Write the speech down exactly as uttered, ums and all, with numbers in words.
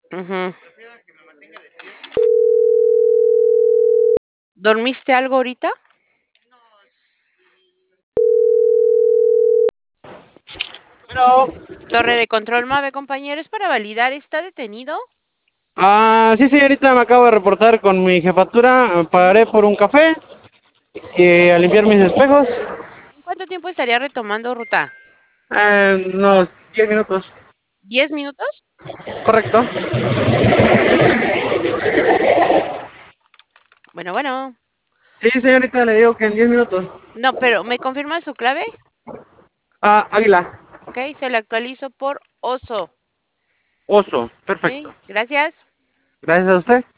Ujú. ¿Dormiste algo ahorita? Bueno, Torre de control Mave, compañeros, para validar, ¿está detenido? ah, sí, señorita, me acabo de reportar con mi jefatura. Ujú. Paré por un café y a limpiar mis espejos. ¿En cuánto tiempo estaría retomando ruta? En unos diez minutos. ¿Diez minutos? Correcto. Bueno, bueno. Sí, señorita, le digo que en diez minutos. No, pero ¿me confirma su clave? Ah, águila. Ok, se lo actualizo por oso. Oso. Ok, Perfecto. gracias. Gracias a usted.